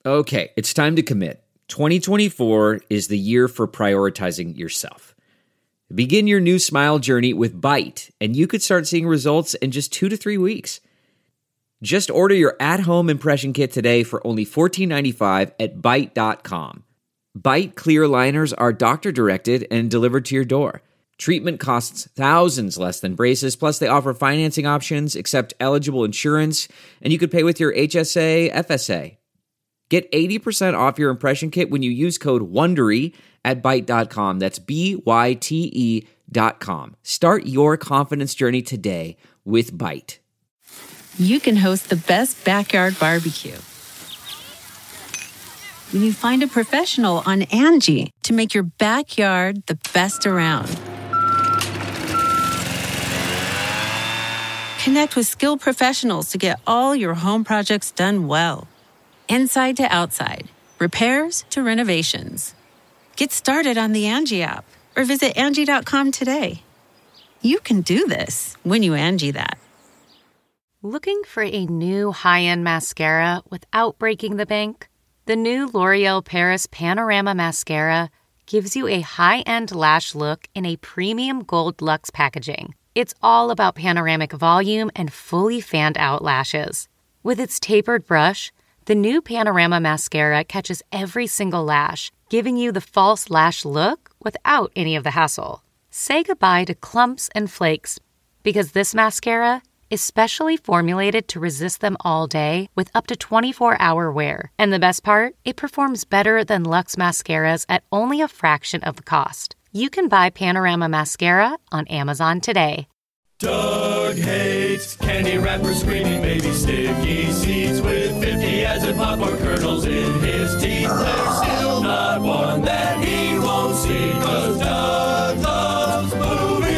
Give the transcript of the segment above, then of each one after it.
Okay, it's time to commit. 2024 is the year for prioritizing yourself. Begin your new smile journey with Byte, and you could start seeing results in just 2 to 3 weeks. Just order your at-home impression kit today for only $14.95 at Byte.com. Byte clear liners are doctor-directed and delivered to your door. Treatment costs thousands less than braces, plus they offer financing options, accept eligible insurance, and you could pay with your HSA, FSA. Get 80% off your impression kit when you use code WONDERY at Byte.com. That's BYTE.com. Start your confidence journey today with Byte. You can host the best backyard barbecue when you find a professional on Angie to make your backyard the best around. Connect with skilled professionals to get all your home projects done well. Inside to outside, repairs to renovations. Get started on the Angie app or visit Angie.com today. You can do this when you Angie that. Looking for a new high-end mascara without breaking the bank? The new L'Oreal Paris Panorama Mascara gives you a high-end lash look in a premium gold luxe packaging. It's all about panoramic volume and fully fanned-out lashes. With its tapered brush, the new Panorama Mascara catches every single lash, giving you the false lash look without any of the hassle. Say goodbye to clumps and flakes, because this mascara is specially formulated to resist them all day with up to 24-hour wear. And the best part? It performs better than Luxe mascaras at only a fraction of the cost. You can buy Panorama Mascara on Amazon today. Doug hates candy wrappers, screaming baby sticky seeds with 50 acid popcorn kernels in his teeth. There's still not one that he won't see, 'cause Doug loves movies.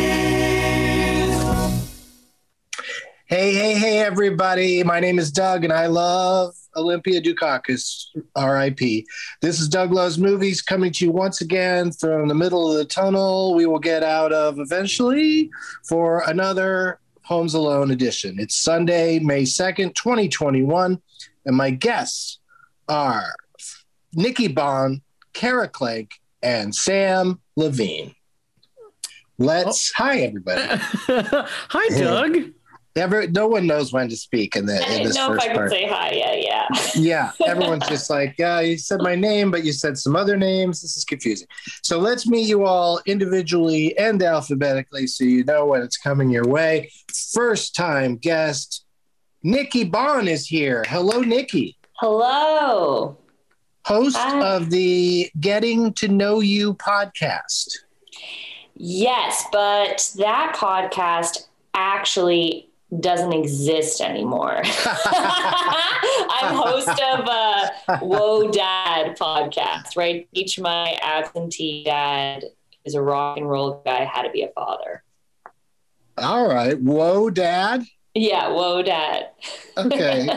Hey, everybody. My name is Doug, and I love Olympia Dukakis, R.I.P. This is Doug Loves Movies, coming to you once again from the middle of the tunnel we will get out of eventually for another Homes Alone edition. It's Sunday, May 2nd, 2021, and my guests are Nikki Bond, Kara Klenk, and Sam Levine. Hi, everybody. Hi, Doug. No one knows when to speak in this I didn't know if I could say hi. Yeah. Yeah, everyone's just like, yeah, you said my name, but you said some other names. This is confusing. So let's meet you all individually and alphabetically so you know when it's coming your way. First time guest, Nikki Bond is here. Hello, Nikki. Hello. Host Hi. of the Getting to Know You podcast. Yes, but that podcast actually doesn't exist anymore. I'm host of a Whoa Dad podcast, right? Each of my absentee dad is a rock and roll guy, had to be a father. All right. Whoa, Dad. Yeah, Whoa Dad. Okay.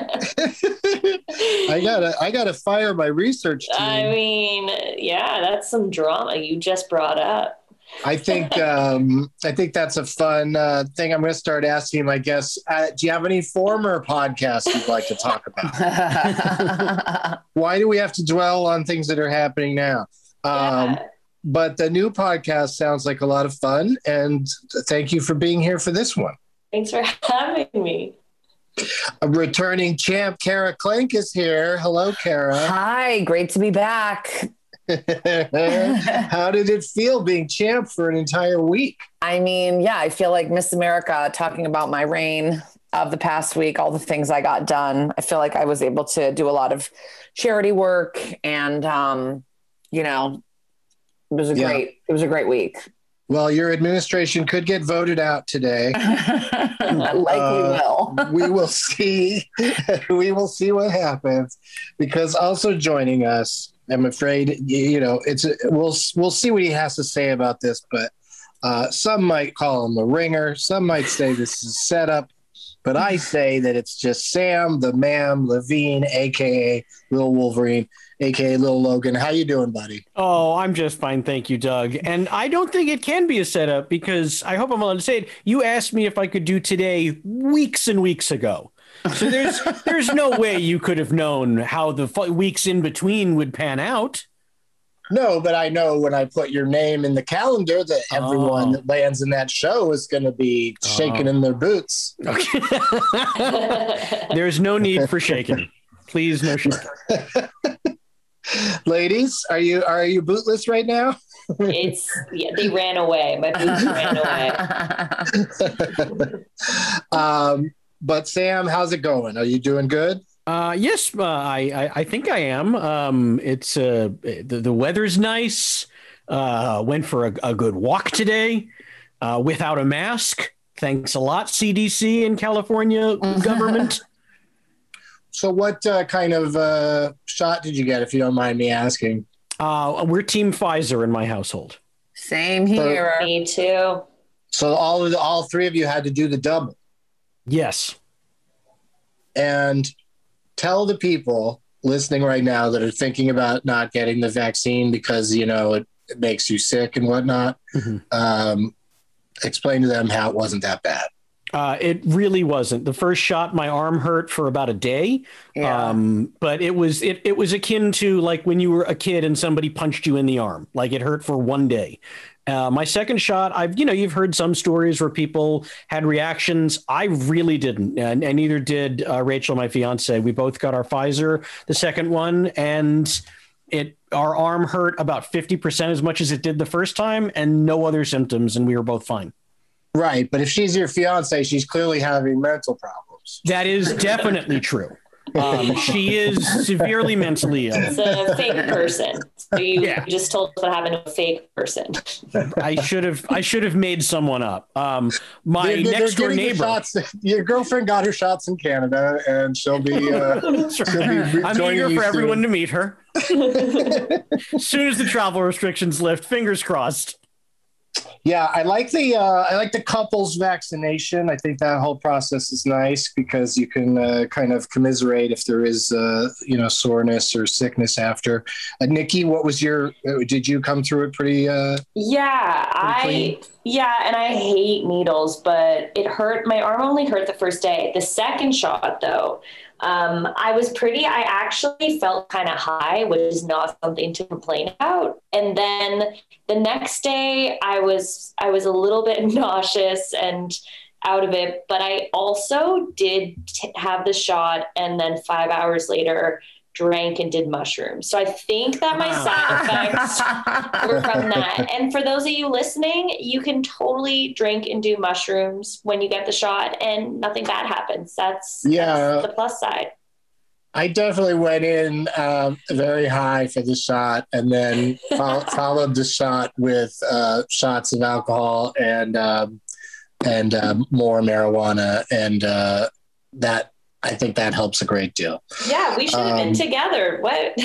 I gotta fire my research team. I mean, yeah, that's some drama you just brought up. I think that's a fun thing. I'm going to start asking my guests. Do you have any former podcasts you'd like to talk about? Why do we have to dwell on things that are happening now? But the new podcast sounds like a lot of fun, and thank you for being here for this one. Thanks for having me. A returning champ, Kara Klenk, is here. Hello, Kara. Hi, great to be back. How did it feel being champ for an entire week? I mean, yeah, I feel like Miss America, talking about my reign of the past week, all the things I got done. I feel like I was able to do a lot of charity work, and it was a great week. Well, your administration could get voted out today. Likely will. We will see. We will see what happens, because also joining us, I'm afraid, we'll see what he has to say about this, but some might call him a ringer. Some might say this is a setup, but I say that it's just Sam the Man Levine, a.k.a. Lil Wolverine, a.k.a. Lil Logan. How you doing, buddy? Oh, I'm just fine. Thank you, Doug. And I don't think it can be a setup, because I hope I'm allowed to say it. You asked me if I could do today weeks and weeks ago. So there's no way you could have known how the weeks in between would pan out. No, but I know when I put your name in the calendar that everyone that lands in that show is going to be shaking in their boots. Okay. There's no need for shaking. Please, no shaking. Ladies, are you bootless right now? They ran away. My boots ran away. But Sam, how's it going? Are you doing good? Yes, I think I am. It's the weather's nice. Went for a good walk today without a mask. Thanks a lot, CDC in California government. So what kind of shot did you get, if you don't mind me asking? We're Team Pfizer in my household. Same here. Me too. So all three of you had to do the double. Yes. And tell the people listening right now that are thinking about not getting the vaccine because, it makes you sick and whatnot. Mm-hmm. Explain to them how it wasn't that bad. It really wasn't. The first shot, my arm hurt for about a day. Yeah. But it was akin to like when you were a kid and somebody punched you in the arm. Like it hurt for one day. My second shot, you've heard some stories where people had reactions. I really didn't, and neither did Rachel, my fiance. We both got our Pfizer, the second one, and our arm hurt about 50% as much as it did the first time, and no other symptoms, and we were both fine. Right, but if she's your fiance, she's clearly having mental problems. That is definitely true. She is severely mentally ill. It's a fake person. So you just told us what happened to a fake person. I should have made someone up. My next door neighbor. Your girlfriend got her shots in Canada, and she'll be. I'm eager for everyone to meet her. As soon as the travel restrictions lift, fingers crossed. Yeah, I like the couples vaccination. I think that whole process is nice because you can kind of commiserate if there is soreness or sickness after. Nikki, what was did you come through it pretty? And I hate needles, but it hurt. My arm only hurt the first day. The second shot, though, I actually felt kind of high, which is not something to complain about. And then the next day I was a little bit nauseous and out of it, but I also did have the shot. And then 5 hours later, drank and did mushrooms. So I think that my side effects were from that. And for those of you listening, you can totally drink and do mushrooms when you get the shot and nothing bad happens. That's the plus side. I definitely went in very high for the shot and then followed the shot with shots of alcohol and more marijuana. And I think that helps a great deal. Yeah, we should have been together. What?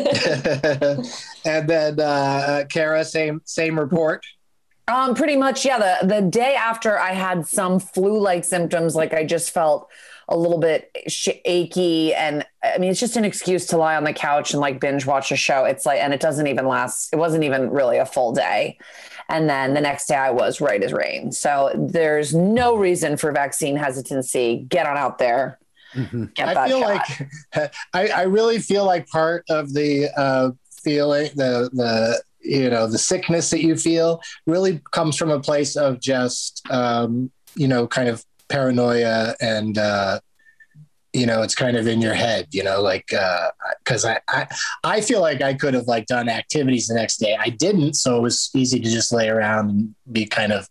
And then Kara, same report. Pretty much, yeah. The day after I had some flu-like symptoms, like I just felt a little bit achy, and I mean, it's just an excuse to lie on the couch and like binge watch a show. It's like, and it doesn't even last. It wasn't even really a full day. And then the next day I was right as rain. So there's no reason for vaccine hesitancy. Get on out there. Mm-hmm. I feel shot. I really feel like part of the feeling, the sickness that you feel really comes from a place of just, kind of paranoia and, it's kind of in your head, cause I feel like I could have like done activities the next day. I didn't. So it was easy to just lay around and be kind of,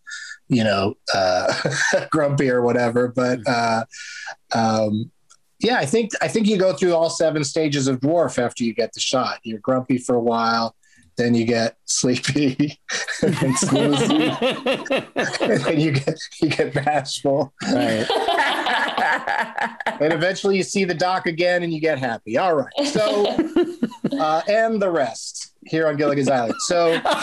grumpy or whatever. But, I think you go through all 7 stages of dwarf after you get the shot. You're grumpy for a while, then you get sleepy and snoozy, and then you get bashful. Right. And eventually you see the doc again and you get happy. All right. So, and the rest here on Gilligan's Island. So, Doug,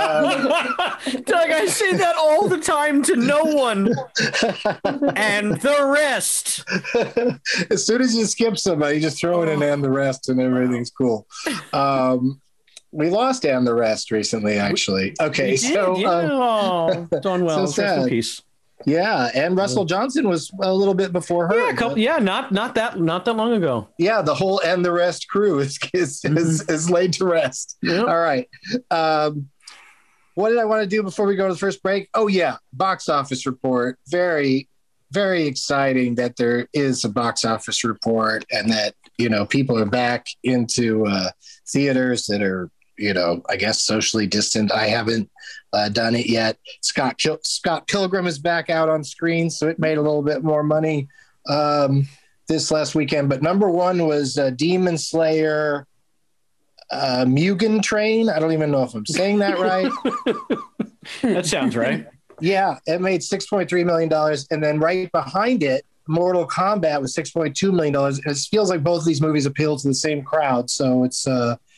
I say that all the time to no one. And the rest. As soon as you skip somebody, just throw it in and the rest and everything's cool. We lost and the rest recently, actually. Okay. We did, Dawn Wells, rest in peace. Yeah, and Russell Johnson was a little bit before her. Not that long ago. Yeah, the whole And the Rest crew is laid to rest. Yep. All right. What did I want to do before we go to the first break? Oh yeah, box office report. Very, very exciting that there is a box office report and that people are back into theaters that are I guess socially distant. I haven't done it yet. Scott Pilgrim is back out on screen, so it made a little bit more money this last weekend. But number one was Demon Slayer Mugen Train. I don't even know if I'm saying that right. That sounds right. Yeah, it made $6.3 million. And then right behind it, Mortal Kombat was $6.2 million. It feels like both of these movies appeal to the same crowd. So it's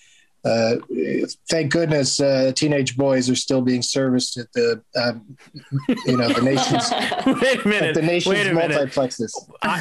thank goodness teenage boys are still being serviced at the the nation's multiplexes.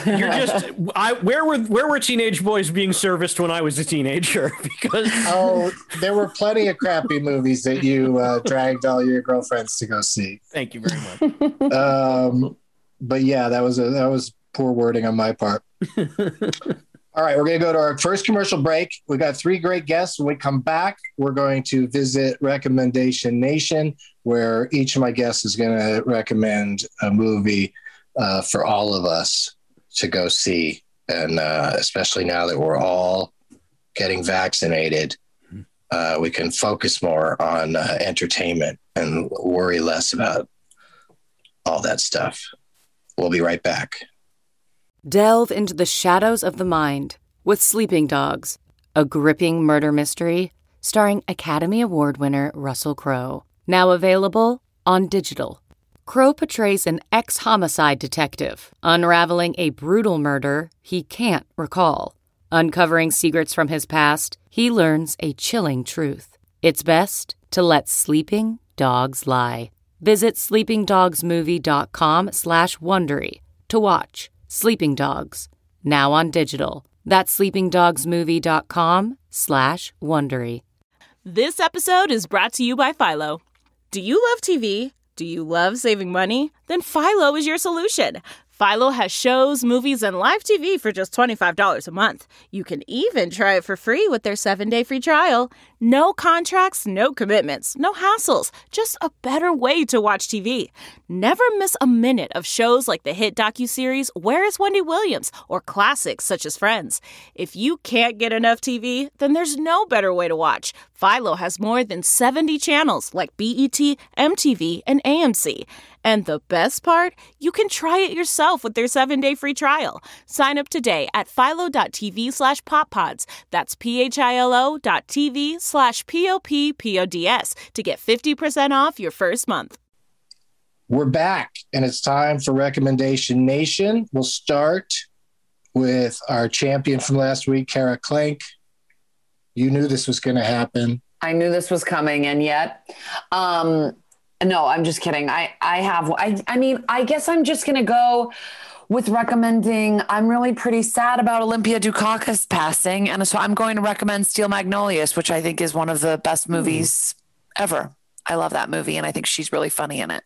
Where were teenage boys being serviced when I was a teenager? Because there were plenty of crappy movies that you dragged all your girlfriends to go see. Thank you very much. But yeah, that was poor wording on my part. All right, we're going to go to our first commercial break. We got 3 great guests. When we come back, we're going to visit Recommendation Nation, where each of my guests is going to recommend a movie for all of us to go see. And especially now that we're all getting vaccinated, we can focus more on entertainment and worry less about all that stuff. We'll be right back. Delve into the shadows of the mind with Sleeping Dogs, a gripping murder mystery starring Academy Award winner Russell Crowe. Now available on digital. Crowe portrays an ex-homicide detective unraveling a brutal murder he can't recall. Uncovering secrets from his past, he learns a chilling truth. It's best to let sleeping dogs lie. Visit sleepingdogsmovie.com/Wondery to watch Sleeping Dogs, now on digital. That's sleepingdogsmovie.com/Wondery. This episode is brought to you by Philo. Do you love TV? Do you love saving money? Then Philo is your solution. Philo has shows, movies, and live TV for just $25 a month. You can even try it for free with their 7-day free trial. No contracts, no commitments, no hassles. Just a better way to watch TV. Never miss a minute of shows like the hit docuseries Where is Wendy Williams? Or classics such as Friends. If you can't get enough TV, then there's no better way to watch. Philo has more than 70 channels like BET, MTV, and AMC. And the best part? You can try it yourself with their 7-day free trial. Sign up today at philo.tv/poppods. That's philo.tv/POPPODS to get 50% off your first month. We're back, and it's time for Recommendation Nation. We'll start with our champion from last week, Kara Klenk. You knew this was going to happen. I knew this was coming, and yet... No, I'm just kidding. I guess I'm just going to go with recommending. I'm really pretty sad about Olympia Dukakis passing. And so I'm going to recommend Steel Magnolias, which I think is one of the best movies ever. I love that movie. And I think she's really funny in it.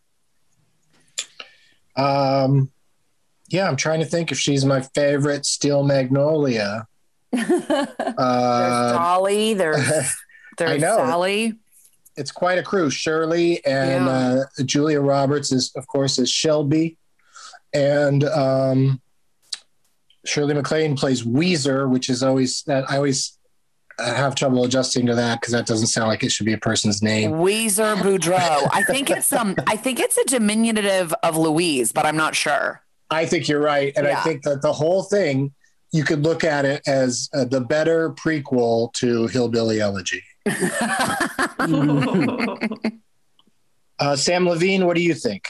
Yeah, I'm trying to think if she's my favorite Steel Magnolia. There's Dolly. There's Sally. It's quite a crew. Shirley and Julia Roberts is Shelby, and Shirley MacLaine plays Weezer, which is always that I always have trouble adjusting to that because that doesn't sound like it should be a person's name. Weezer Boudreaux. I think it's a diminutive of Louise, but I'm not sure. I think you're right, and I think that the whole thing you could look at it as the better prequel to Hillbilly Elegy. Sam Levine, what do you think?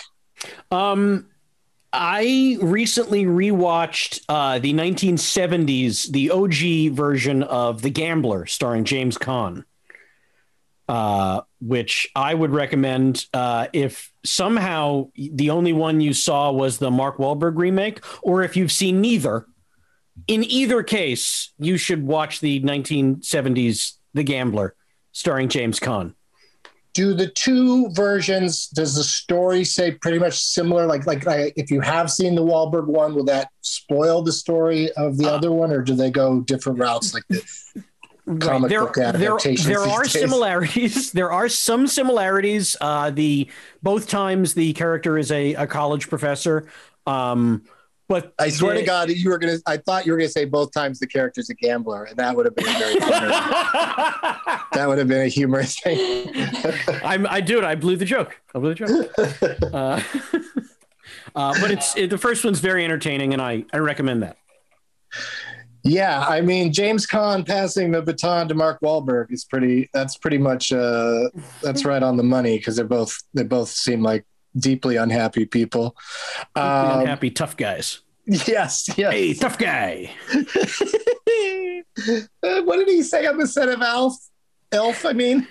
I recently rewatched the 1970s, the OG version of The Gambler, starring James Caan, which I would recommend if somehow the only one you saw was the Mark Wahlberg remake, or if you've seen neither. In either case, you should watch the 1970s The Gambler, starring James Caan. Do the two versions, does the story say pretty much similar? Like if you have seen the Wahlberg one, will that spoil the story of the other one, or do they go different routes like the comic book adaptations? There are similarities. There are some similarities. Both times the character is a college professor. But I swear to God, I thought you were gonna say both times the character's a gambler, and that would have been very funny. That would have been a humorous thing. I blew the joke. But the first one's very entertaining, and I recommend that. Yeah, I mean, James Caan passing the baton to Mark Wahlberg is that's pretty much that's right on the money, because they both seem like deeply unhappy people. Unhappy tough guys. Yes. Hey, tough guy. What did he say on the set of Elf? I mean.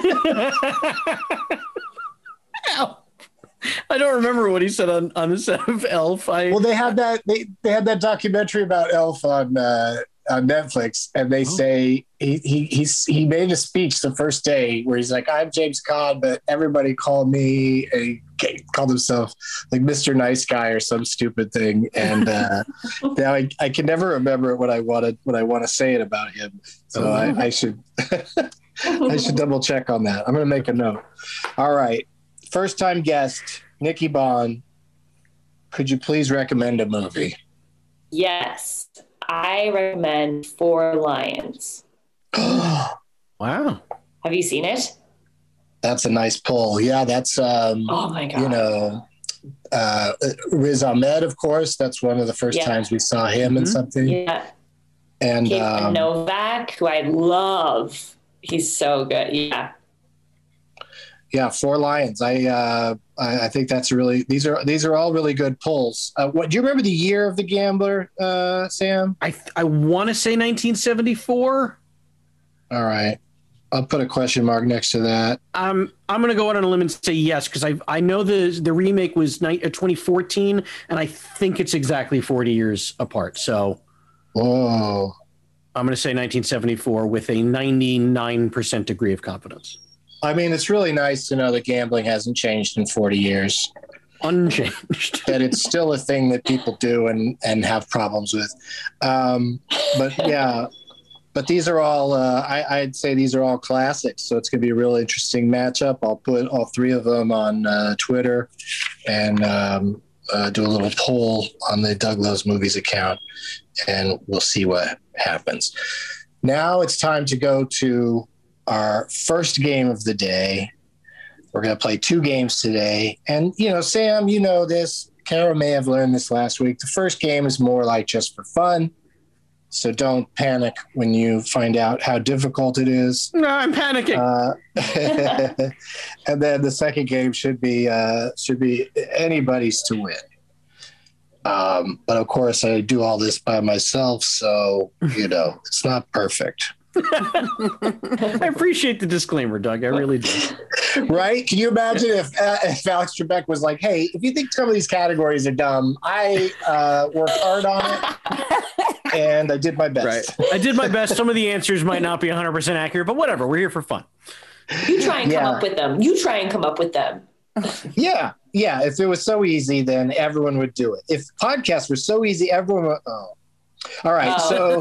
Elf. I don't remember what he said on the set of Elf. Well, they had that documentary about Elf on Netflix, and they say he made a speech the first day where he's like, "I'm James Caan, but everybody called me," and he called himself like Mr. Nice Guy or some stupid thing. And now I can never remember what I want to say it about him. So I should I should double check on that. I'm going to make a note. All right, first time guest Nikki Bond, could you please recommend a movie? Yes. I recommend Four Lions. Wow. Have you seen it? That's a nice pull. Yeah, that's oh my God. Riz Ahmed, of course. That's one of the first times we saw him in something. Yeah. And Kate Novak, who I love. He's so good. Yeah. Yeah, Four Lions. I think that's these are all really good pulls. Do you remember the year of The Gambler, Sam? I want to say 1974. All right, I'll put a question mark next to that. I'm going to go out on a limb and say yes, because I know the remake was 2014, and I think it's exactly 40 years apart. So, whoa, I'm going to say 1974 with a 99% degree of confidence. I mean, it's really nice to know that gambling hasn't changed in 40 years. Unchanged. That it's still a thing that people do and have problems with. But these are all, I'd say these are all classics. So it's going to be a real interesting matchup. I'll put all three of them on Twitter and do a little poll on the Doug Loves Movies account, and we'll see what happens. Now it's time to go to our first game of the day. We're going to play two games today. And, Sam, you know this. Kara may have learned this last week. The first game is more like just for fun. So don't panic when you find out how difficult it is. No, I'm panicking. And then the second game should be anybody's to win. But of course, I do all this by myself. So, it's not perfect. I appreciate the disclaimer, Doug. I really do. Right? Can you imagine if Alex Trebek was like, "Hey, if you think some of these categories are dumb, I worked hard on it and I did my best." Right. I did my best. Some of the answers might not be 100% accurate, but whatever. We're here for fun. You try and come up with them. Yeah. If it was so easy, then everyone would do it. If podcasts were so easy, everyone would. Oh. All right.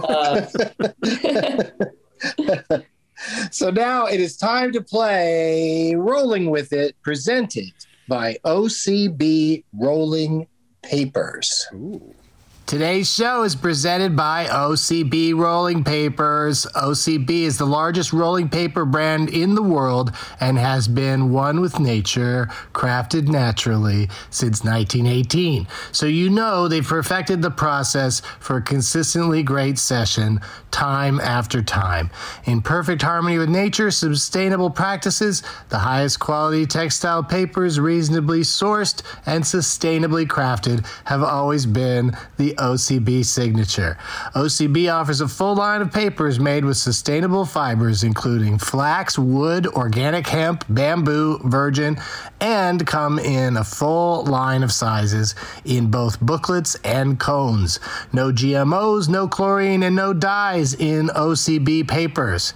So now it is time to play Rolling With It, presented by OCB Rolling Papers. Ooh. Today's show is presented by OCB Rolling Papers. OCB is the largest rolling paper brand in the world and has been one with nature, crafted naturally since 1918. So they've perfected the process for a consistently great session time after time. In perfect harmony with nature, sustainable practices, the highest quality textile papers, reasonably sourced and sustainably crafted, have always been the OCB signature. OCB offers a full line of papers made with sustainable fibers, including flax, wood, organic hemp, bamboo, virgin, and come in a full line of sizes in both booklets and cones. No GMOs, no chlorine, and no dyes in OCB papers.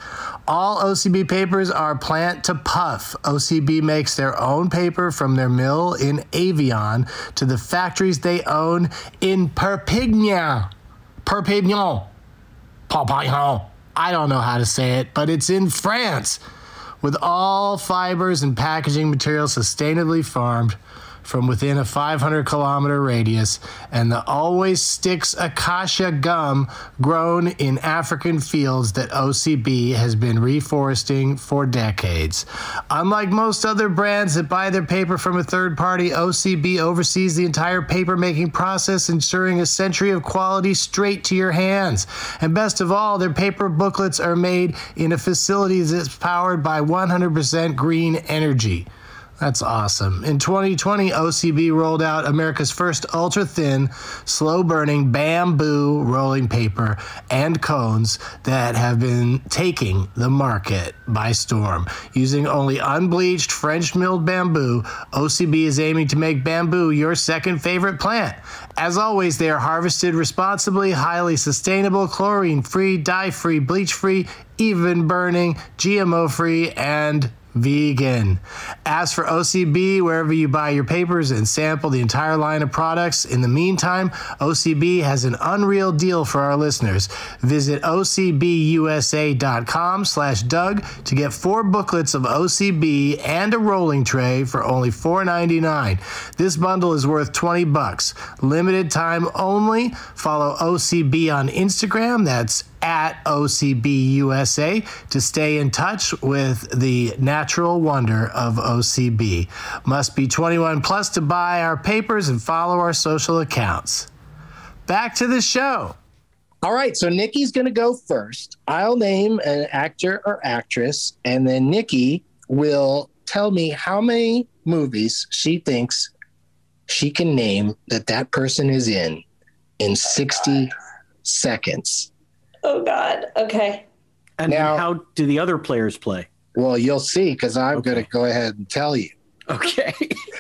All OCB papers are plant to puff. OCB makes their own paper from their mill in Avion to the factories they own in Perpignan. Perpignan. I don't know how to say it, but it's in France. With all fibers and packaging materials sustainably farmed from within a 500-kilometer radius, and the Always Sticks acacia gum grown in African fields that OCB has been reforesting for decades. Unlike most other brands that buy their paper from a third party, OCB oversees the entire paper-making process, ensuring a century of quality straight to your hands. And best of all, their paper booklets are made in a facility that's powered by 100% green energy. That's awesome. In 2020, OCB rolled out America's first ultra-thin, slow-burning bamboo rolling paper and cones that have been taking the market by storm. Using only unbleached French-milled bamboo, OCB is aiming to make bamboo your second favorite plant. As always, they are harvested responsibly, highly sustainable, chlorine-free, dye-free, bleach-free, even burning, GMO-free, and vegan. Ask for OCB wherever you buy your papers and sample the entire line of products. In the meantime, OCB has an unreal deal for our listeners. Visit OCBUSA.com/Doug to get 4 booklets of OCB and a rolling tray for only $4.99. This bundle is worth $20. Limited time only. Follow OCB on Instagram. That's at OCBUSA to stay in touch with the natural wonder of OCB. Must be 21 plus to buy our papers and follow our social accounts. Back to the show. All right, so Nikki's going to go first. I'll name an actor or actress, and then Nikki will tell me how many movies she thinks she can name that person is in 60 seconds. Oh, God. Okay. And now, how do the other players play? Well, you'll see, because I'm going to go ahead and tell you. Okay.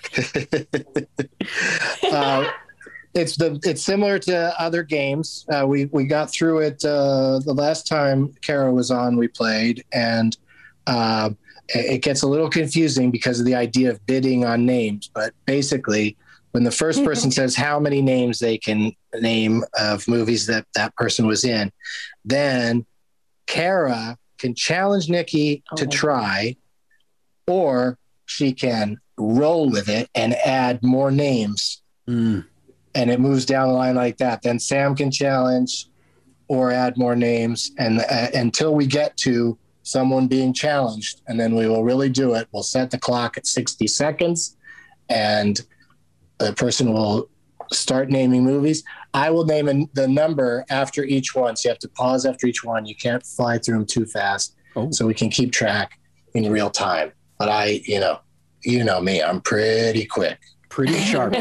It's similar to other games. We got through it the last time Kara was on, we played, and it gets a little confusing because of the idea of bidding on names. But basically, when the first person says how many names they can name of movies that person was in, then Kara can challenge Nikki to try, or she can roll with it and add more names. And it moves down the line like that. Then Sam can challenge or add more names, and until we get to someone being challenged, and then we will really do it. We'll set the clock at 60 seconds, and the person will start naming movies. I will name the number after each one. So you have to pause after each one. You can't fly through them too fast. So we can keep track in real time. But you know me, I'm pretty quick. Pretty sharp.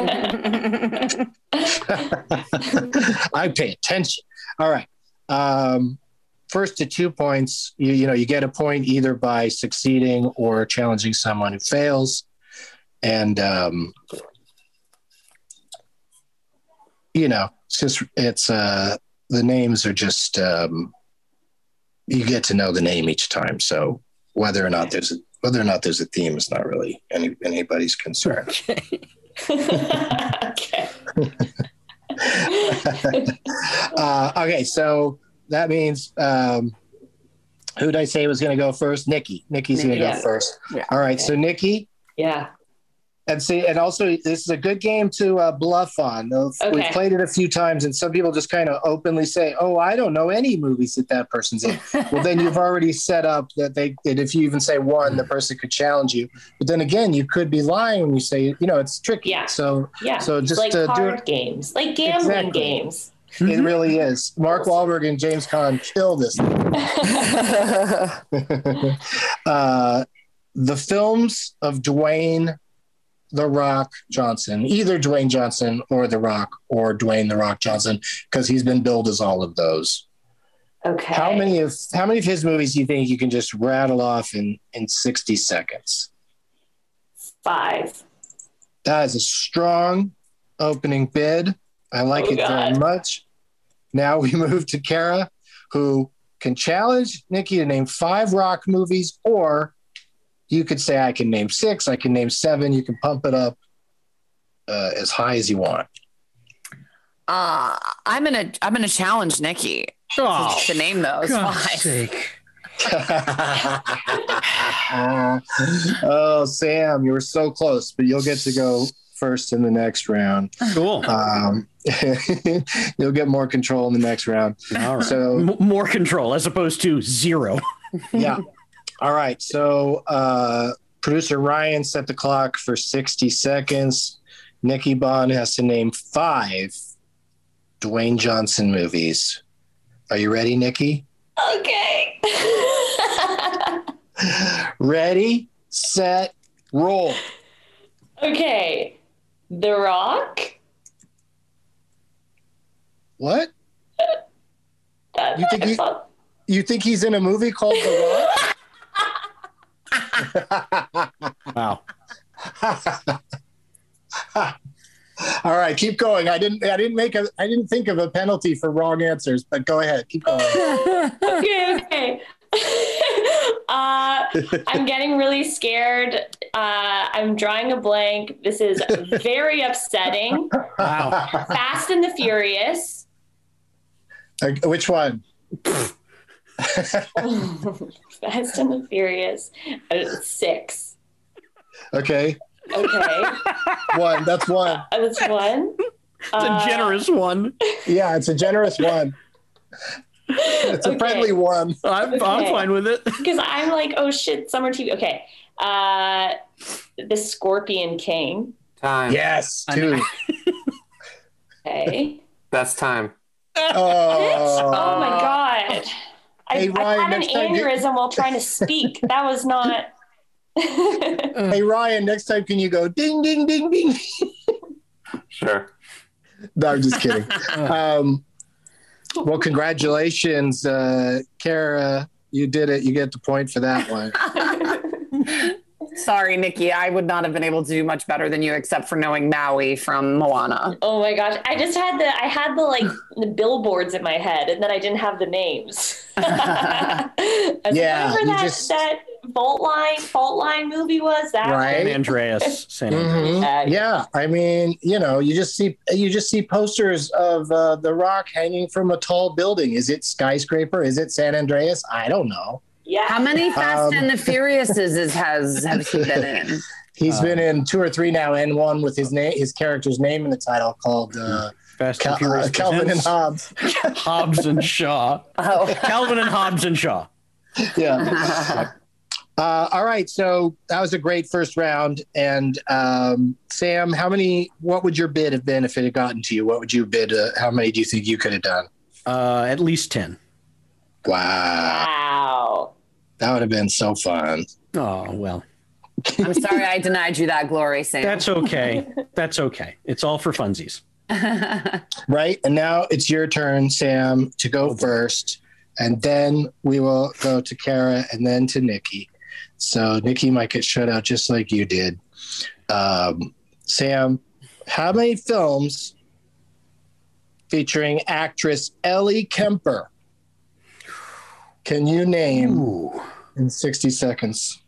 I pay attention. All right. First to 2 points, you get a point either by succeeding or challenging someone who fails. And, the names are just, you get to know the name each time. So whether or not there's a theme is not really anybody's concern. Okay. Okay. So that means, who did I say was going to go first? Nikki. Nikki's going to go first. Yeah. All right. Okay. So Nikki. Yeah. And also, this is a good game to bluff on. Okay. We've played it a few times, and some people just kind of openly say, "Oh, I don't know any movies that person's in." Well, then you've already set up that if you even say one, the person could challenge you. But then again, you could be lying when you say, it's tricky. Yeah. So just like card games, like gambling games. It really is. Mark Wahlberg and James Caan kill this. The films of Dwayne The Rock Johnson, either Dwayne Johnson or The Rock or Dwayne The Rock Johnson, because he's been billed as all of those. Okay. How many of his movies do you think you can just rattle off in 60 seconds? 5. That is a strong opening bid. I like it very much. Now we move to Kara, who can challenge Nikki to name 5 rock movies, or you could say, I can name 6, I can name 7. You can pump it up as high as you want. I'm gonna challenge Nikki to name those 5. Oh, Sam, you were so close, but you'll get to go first in the next round. Cool. You'll get more control in the next round. All right. So more control as opposed to 0. Yeah. All right. So producer Ryan set the clock for 60 seconds. Nikki Bond has to name 5 Dwayne Johnson movies. Are you ready, Nikki? Okay. Ready, set, roll. Okay. The Rock. What? You think he's in a movie called The Rock? Wow. All right, keep going. I didn't think of a penalty for wrong answers, but go ahead. Keep going. Okay. I'm getting really scared. I'm drawing a blank. This is very upsetting. Wow. Fast and the Furious. Which one? Fast and the Furious. 6. Okay. 1. That's 1. That's 1. It's a generous one. Yeah, it's a generous one. It's a friendly one. I'm fine with it. Because I'm like, oh shit, summer TV. Okay. The Scorpion King. Time. Yes, 2. Okay. That's time. Oh my God. Hey, Ryan, I had an next time aneurysm while trying to speak. That was not. Hey, Ryan, next time can you go ding, ding, ding, ding? Sure. No, I'm just kidding. Well, congratulations, Kara. You did it. You get the point for that one. Sorry, Nikki. I would not have been able to do much better than you, except for knowing Maui from Moana. Oh my gosh. I had the billboards in my head, and then I didn't have the names. Yeah. That fault line movie was that right? San Andreas. Mm-hmm. Yeah. I mean, you just see posters of The Rock hanging from a tall building. Is it Skyscraper? Is it San Andreas? I don't know. Yeah. How many Fast and the Furiouses has he been in? He's been in 2 or 3 now, and one with his character's name in the title called Fast and Furious Calvin and Hobbes. Hobbs and Shaw. Oh. Calvin and Hobbs and Shaw. Yeah. All right. So that was a great first round. And Sam, what would your bid have been if it had gotten to you? What would you bid? How many do you think you could have done? At least 10. Wow. That would have been so fun. Oh, well. I'm sorry I denied you that glory, Sam. That's okay. That's okay. It's all for funsies. Right. And now it's your turn, Sam, to go first. And then we will go to Kara and then to Nikki. So Nikki might get shut out just like you did. Sam, how many films featuring actress Ellie Kemper can you name in 60 seconds?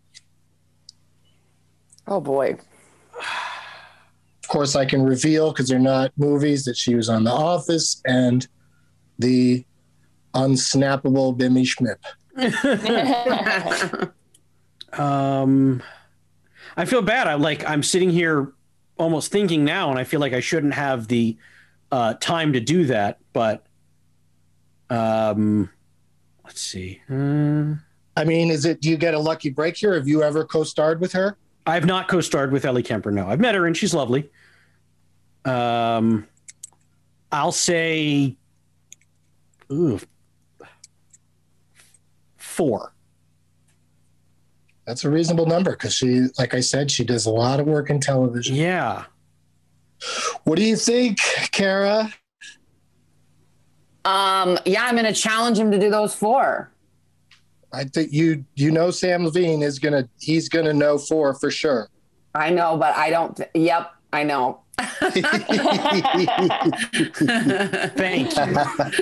Oh, boy. Of course, I can reveal, because they're not movies, that she was on The Office and the unsnappable Bimmy Schmidt. I feel bad. I'm sitting here almost thinking now, and I feel like I shouldn't have the time to do that. But let's see. I mean, do you get a lucky break here? Have you ever co-starred with her? I've not co-starred with Ellie Kemper. No, I've met her and she's lovely. I'll say 4. That's a reasonable number because she, like I said, she does a lot of work in television. Yeah. What do you think, Kara? I'm going to challenge him to do those 4. I think Sam Levine he's gonna know 4 for sure. I know, but I don't. Yep, I know. Thank you.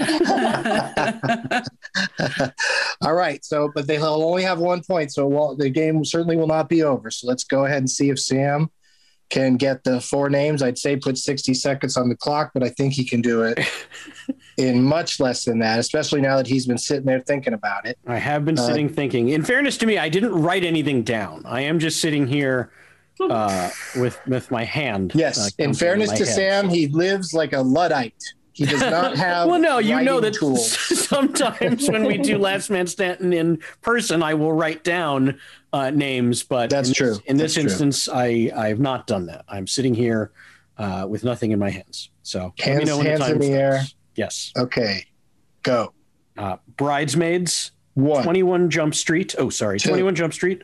All right. So, but they'll only have 1 point. So the game certainly will not be over. So let's go ahead and see if Sam can get the 4 names. I'd say put 60 seconds on the clock, but I think he can do it in much less than that, especially now that he's been sitting there thinking about it. I have been sitting thinking. In fairness to me, I didn't write anything down. I am just sitting here with my hand. Yes. In fairness to Sam, he lives like a Luddite. He does not have. Well, no, you know that tools. Sometimes when we do Last Man Standing in person, I will write down names, but that's true. In this instance, I have not done that. I'm sitting here with nothing in my hands. So hands in the air. Yes. Okay. Go. Bridesmaids. 1. 21 Jump Street. Oh, sorry. 2. 21 Jump Street.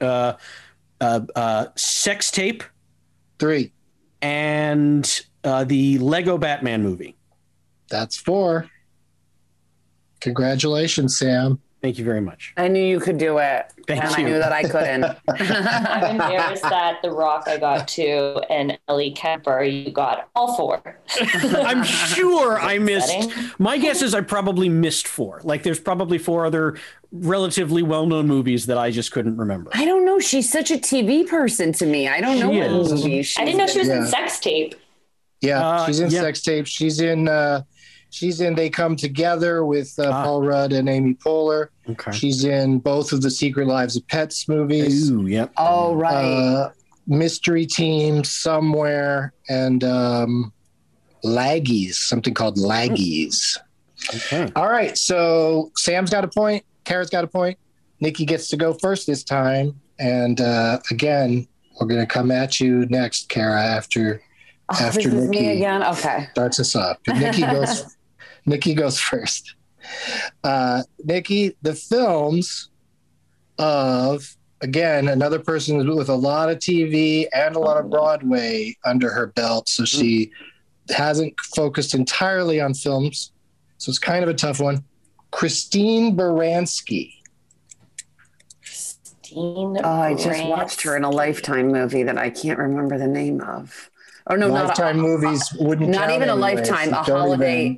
Sex Tape. 3. And the Lego Batman movie. That's 4. Congratulations, Sam. Thank you very much. I knew you could do it. Thank you. I knew that I couldn't. I'm embarrassed that The Rock I got 2 and Ellie Kemper you got all 4. I'm sure I missed. My guess is I probably missed 4. Like there's probably 4 other relatively well-known movies that I just couldn't remember. I don't know. She's such a TV person to me. I don't know what movie I didn't know she was in Sex Tape. Yeah, she's in Sex Tape. She's in They Come Together with Paul Rudd and Amy Poehler. Okay. She's in both of the Secret Lives of Pets movies. Ooh, yep. Oh, right. Mystery Team Somewhere and Laggies, something called Laggies. Okay. All right, so Sam's got a point. Kara's got a point. Nikki gets to go first this time. And again, we're going to come at you next, Kara, after this is Nikki me again? Okay. starts us off. But Nikki goes first. Nikki, the films of, again, another person with a lot of TV and a lot of Broadway under her belt. So she hasn't focused entirely on films. So it's kind of a tough one. Christine Baranski. I just watched her in a Lifetime movie that I can't remember the name of. Oh no, Lifetime movies wouldn't not count even a anyway, Lifetime, so a holiday.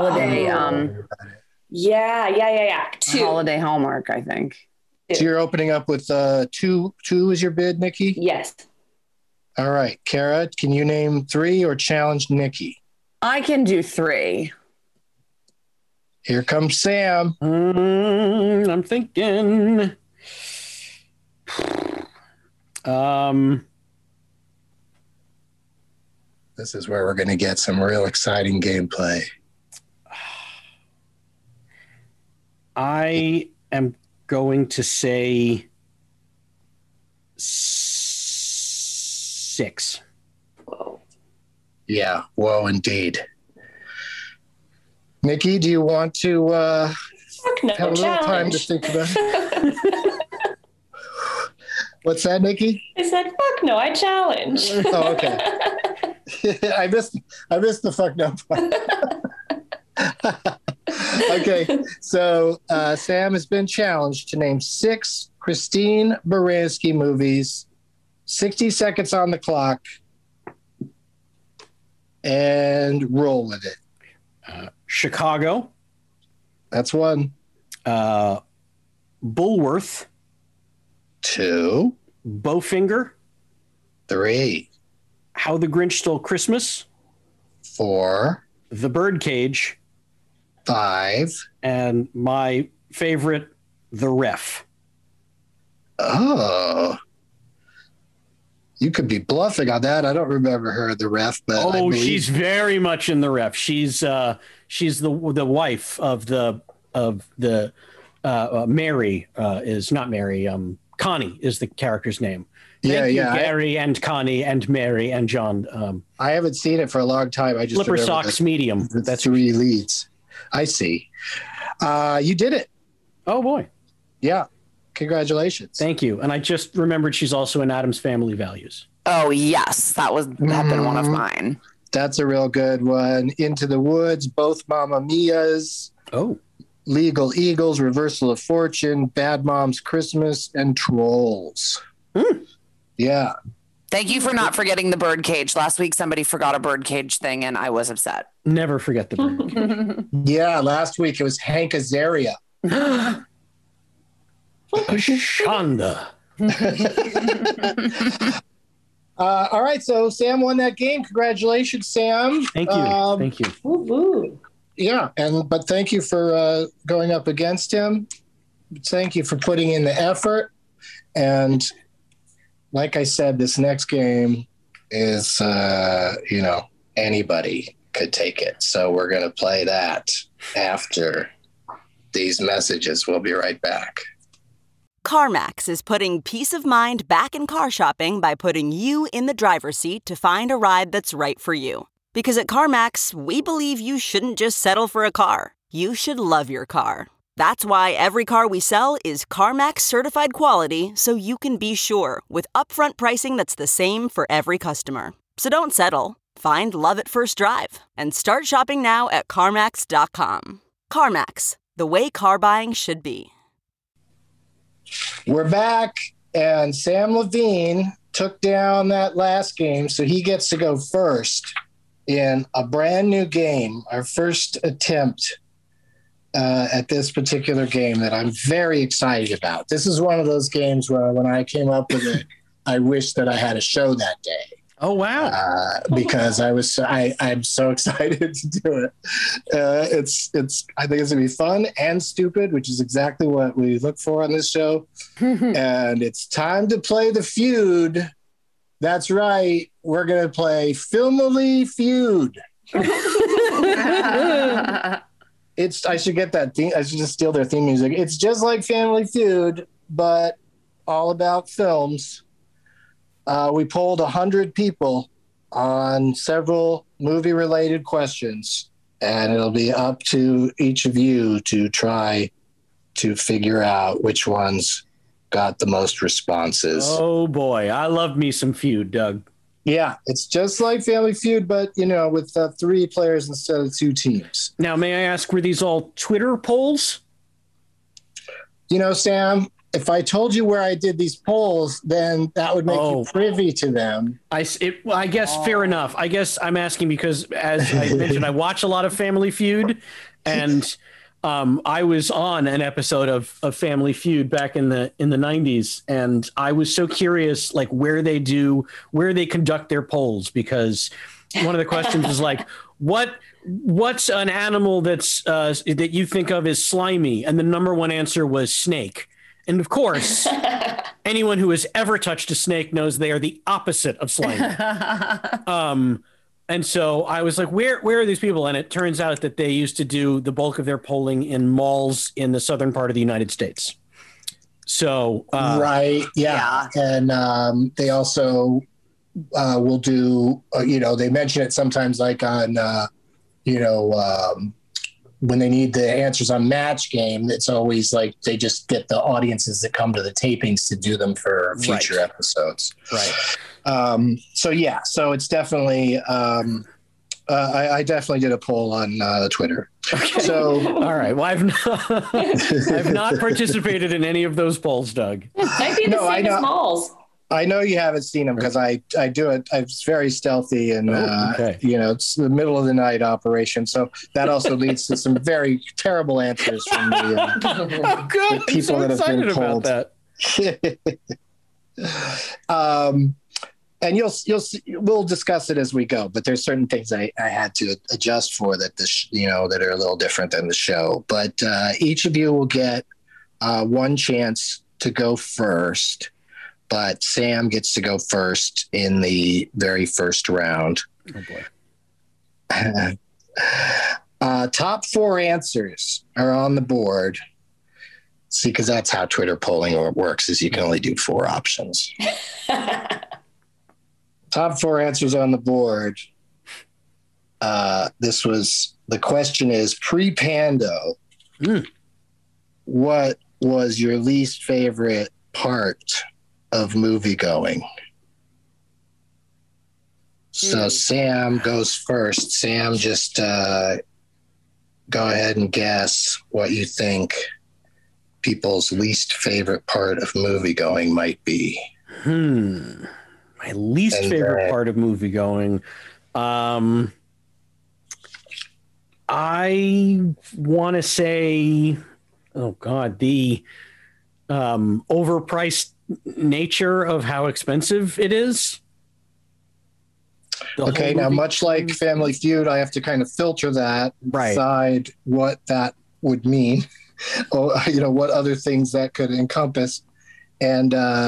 Yeah. A holiday Hallmark, I think. So you're opening up with 2 is your bid, Nikki? Yes. All right. Kara, can you name 3 or challenge Nikki? I can do 3. Here comes Sam. I'm thinking. This is where we're going to get some real exciting gameplay. I am going to say 6. Yeah, whoa, indeed. Nikki, do you want to have a little time to think about it? What's that, Nikki? I said, fuck no, I challenge. Oh, okay. I missed the fuck no part. Okay, so Sam has been challenged to name 6 Christine Baranski movies. 60 seconds on the clock. And roll with it. Chicago. That's 1. Bulworth. 2. Bowfinger. 3. How the Grinch Stole Christmas. 4. The Birdcage. 5. And my favorite, The Ref. Oh. You could be bluffing on that. I don't remember her, The Ref, but she's very much in The Ref. She's the wife of the Mary is not Mary. Connie is the character's name. Thank you, Gary and Connie and Mary and John. I haven't seen it for a long time. I just Flipper Socks Medium. That's 3 leads. I see. You did it. Oh boy. Yeah. Congratulations. Thank you. And I just remembered she's also in Addams Family Values. Oh yes, that had been one of mine. That's a real good one. Into the Woods, both Mamma Mias. Oh. Legal Eagles, Reversal of Fortune, Bad Moms Christmas, and Trolls. Yeah. Thank you for not forgetting the birdcage. Last week, somebody forgot a birdcage thing, and I was upset. Never forget the birdcage. Yeah, last week it was Hank Azaria. Shonda. All right, so Sam won that game. Congratulations, Sam. Thank you. Thank you. Woo-hoo. Yeah, but thank you for going up against him. Thank you for putting in the effort. And like I said, this next game is, anybody could take it. So we're going to play that after these messages. We'll be right back. CarMax is putting peace of mind back in car shopping by putting you in the driver's seat to find a ride that's right for you. Because at CarMax, we believe you shouldn't just settle for a car. You should love your car. That's why every car we sell is CarMax certified quality, so you can be sure with upfront pricing that's the same for every customer. So don't settle. Find love at first drive and start shopping now at CarMax.com. CarMax, the way car buying should be. We're back, and Sam Levine took down that last game, so he gets to go first in a brand new game, our first attempt at this particular game that I'm very excited about. This is one of those games where when I came up with it, I wish that I had a show that day. Oh, wow. Because I'm so excited to do it. I think it's going to be fun and stupid, which is exactly what we look for on this show. And it's time to play the feud. That's right. We're going to play Filmily Feud. I should get that theme. I should just steal their theme music. It's just like Family Feud, but all about films. We polled 100 people on several movie-related questions, and it'll be up to each of you to try to figure out which ones got the most responses. Oh, boy. I love me some feud, Doug. Yeah, it's just like Family Feud, but, with 3 players instead of 2 teams. Now, may I ask, were these all Twitter polls? Sam, if I told you where I did these polls, then that would make you privy to them. I guess fair enough. I guess I'm asking because, as I mentioned, I watch a lot of Family Feud, and I was on an episode of Family Feud back in the 90s, and I was so curious, like where they conduct their polls, because one of the questions is like, what's an animal that's that you think of as slimy, and the number one answer was snake. And of course, anyone who has ever touched a snake knows they are the opposite of slimy. And so I was like, where are these people? And it turns out that they used to do the bulk of their polling in malls in the southern part of the United States. So right, yeah. And they also will do, they mention it sometimes like on, when they need the answers on Match Game, it's always like they just get the audiences that come to the tapings to do them for future episodes. Right. So it's definitely, I definitely did a poll on Twitter. Okay. So, all right. Well, I've not participated in any of those polls, Doug. Might be the same as malls. I know you haven't seen them because I do it. It's very stealthy and, it's the middle of the night operation. So that also leads to some very terrible answers from the people that have been polled. And we'll discuss it as we go, but there's certain things I had to adjust for that that are a little different than the show. But each of you will get one chance to go first. But Sam gets to go first in the very first round. Oh, boy. Top 4 answers are on the board. See, because that's how Twitter polling works, is you can only do 4 options. Top 4 answers on the board. The question is, pre-Pando, what was your least favorite part of movie going? So Sam goes first. Sam, just go ahead and guess what you think people's least favorite part of movie going might be. My least favorite part of movie going. I want to say, oh God, the overpriced nature of how expensive it is. Okay, now much like Family Feud, I have to kind of filter that, decide what that would mean, or what other things that could encompass. And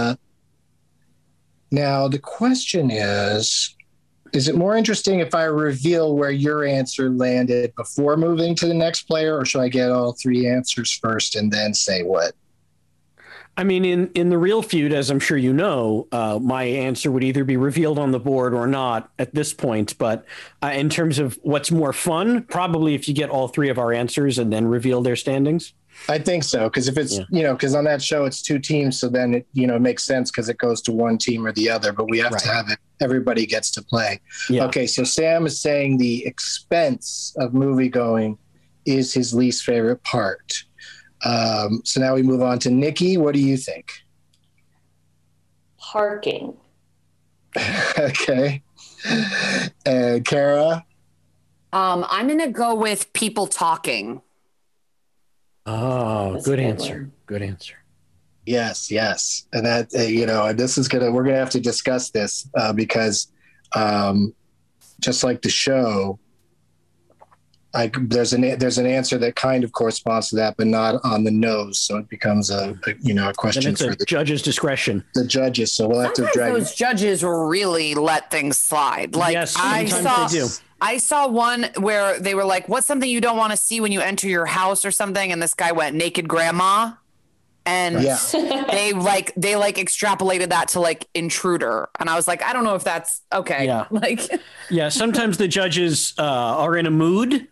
now the question is it more interesting if I reveal where your answer landed before moving to the next player, or should I get all three answers first and then say what? I mean, in the real feud, as I'm sure you know, my answer would either be revealed on the board or not at this point. But in terms of what's more fun, probably if you get all three of our answers and then reveal their standings. I think so, because if it's, because on that show it's two teams, so then it, makes sense because it goes to one team or the other, but we have to have it. Everybody gets to play. Yeah. Okay, so Sam is saying the expense of movie going is his least favorite part. So now we move on to Nikki. What do you think? Parking. Okay. And Kara? I'm going to go with people talking. Oh, good answer. Good answer. Yes. And that, this is we're going to have to discuss this because just like the show, there's an answer that kind of corresponds to that, but not on the nose. So it becomes a question for the judge's discretion. The judges. So we'll have to drag those judges really let things slide. Like yes, sometimes they do. I saw one where they were like, what's something you don't want to see when you enter your house or something? And this guy went naked grandma. And they extrapolated that to like intruder. And I was like, I don't know if that's okay. Yeah. Sometimes the judges are in a mood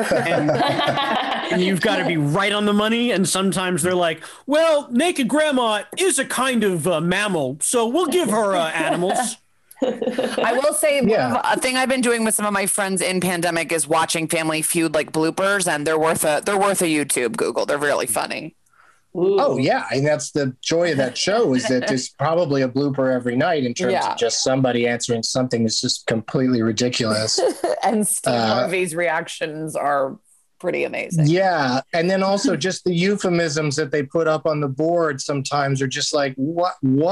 and you've got to be right on the money. And sometimes they're like, well, naked grandma is a kind of mammal, so we'll give her animals. I will say a thing I've been doing with some of my friends in pandemic is watching Family Feud like bloopers, and they're worth a YouTube Google. They're really funny. Ooh. Oh yeah, and that's the joy of that show is that there's probably a blooper every night in terms of just somebody answering something that's just completely ridiculous. And Steve Harvey's reactions are pretty amazing. Yeah, and then also just the euphemisms that they put up on the board sometimes are just like what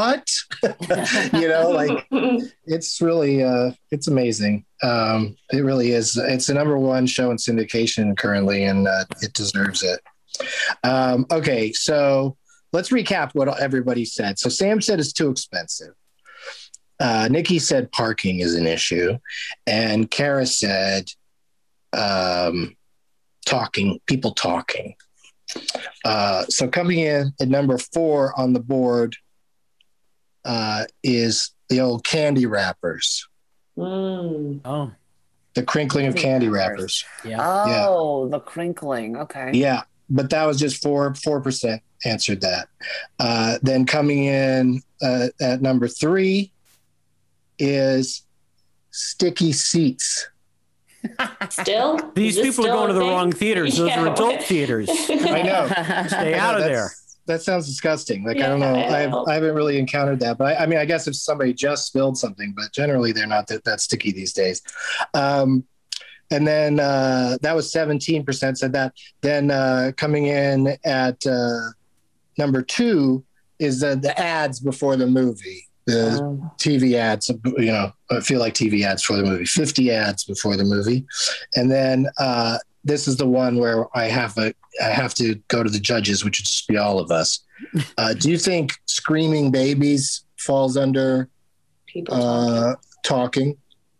it's really it's amazing. It really is. It's the number one show in syndication currently, and it deserves it. Okay, so let's recap what everybody said. So Sam said it's too expensive. Nikki said parking is an issue, and Kara said people talking. So coming in at number 4 on the board is the old candy wrappers. Oh, the crinkling of candy wrappers. Yeah. Oh, the crinkling. Okay. Yeah, but that was just 4% answered that. Then coming in at number 3 is sticky seats. Still? These people are going to the wrong theaters. Those are adult theaters. I know. Stay out of there. That sounds disgusting. Like, I don't know. I haven't really encountered that. But I mean, I guess if somebody just spilled something, but generally they're not that sticky these days. And then that was 17% said that. Then coming in at number 2 is the ads before the movie. The TV ads, I feel like TV ads for the movie, 50 ads before the movie. And then this is the one where I have to go to the judges, which would just be all of us. Do you think screaming babies falls under talking?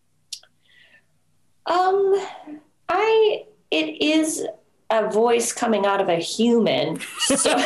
It is a voice coming out of a human. So.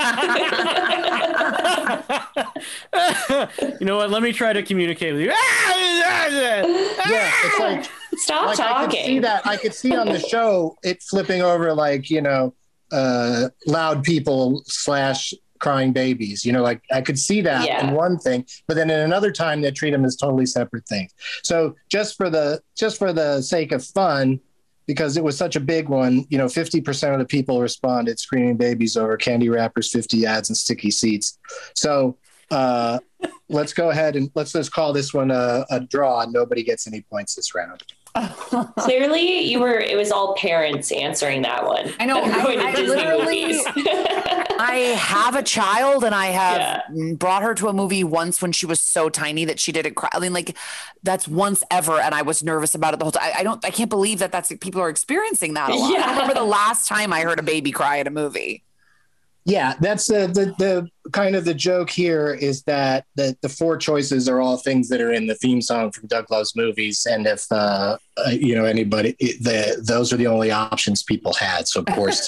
You know what? Let me try to communicate with you. Yeah, it's like stop talking. I could see on the show it flipping over like loud people / crying babies. Like I could see that in one thing, but then in another time they treat them as totally separate things. So just for the sake of fun, because it was such a big one, 50% of the people responded screaming babies over candy wrappers, 50 ads, and sticky seats. So let's go ahead and let's just call this one a draw. Nobody gets any points this round. Clearly, it was all parents answering that one. I know. I literally, I have a child, and I have brought her to a movie once when she was so tiny that she didn't cry. I mean, like, that's once ever, and I was nervous about it the whole time. I can't believe that's people are experiencing that a lot. I don't remember the last time I heard a baby cry at a movie. Yeah, that's the kind of the joke here is that the four choices are all things that are in the theme song from Doug Loves Movies, and if anybody, those are the only options people had. So of course,